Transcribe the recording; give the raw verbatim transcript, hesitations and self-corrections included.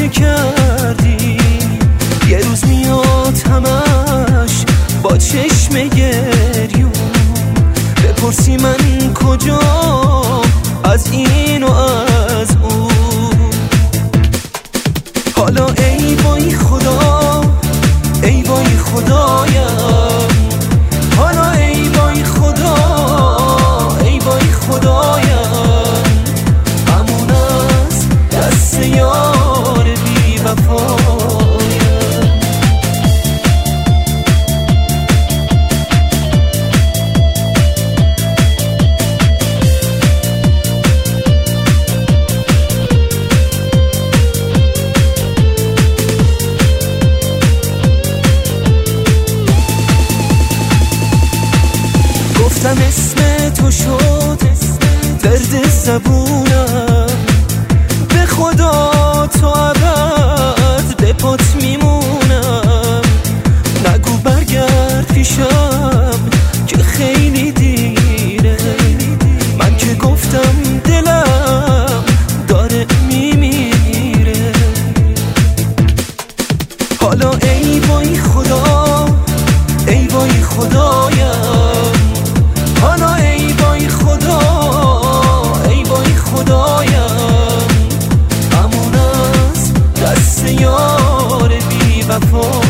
چه کردی؟ یه روز میاد همش با چشم گریون، بپرسی من کجا از این و از اون. حالا ای وای خدا، ای وای خدایم، حالا ای وای خدا، ای وای خدایم، همون از دست یار بی وفایم. گفتم اسم تو شد درد زبونم، به خدا تو ابد به پات میمونم. نگو برگرد پیشم که خیلی دیره، من که گفتم دلم داره میمیره. حالا ای وای خدا، ای وای خدایم، حالا ای وای خدا، ای وای خدایم، همون از دست یار بی وفا.